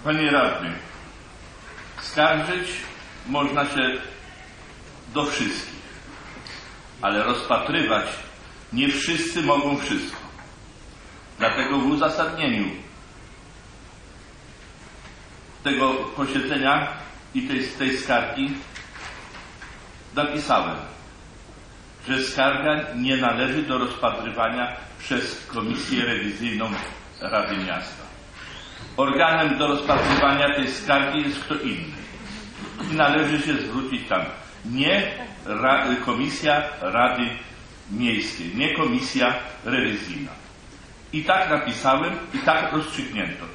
Panie radny, skarżyć można się do wszystkich, ale rozpatrywać nie wszyscy mogą wszystko. Dlatego w uzasadnieniu tego posiedzenia i tej skargi napisałem, że skarga nie należy do rozpatrywania przez Komisję Rewizyjną Rady Miasta. Organem do rozpatrywania tej skargi jest kto inny i należy się zwrócić tam. Nie Komisja Rady Miejskiej, nie Komisja Rewizyjna. I tak napisałem, i tak rozstrzygnięto.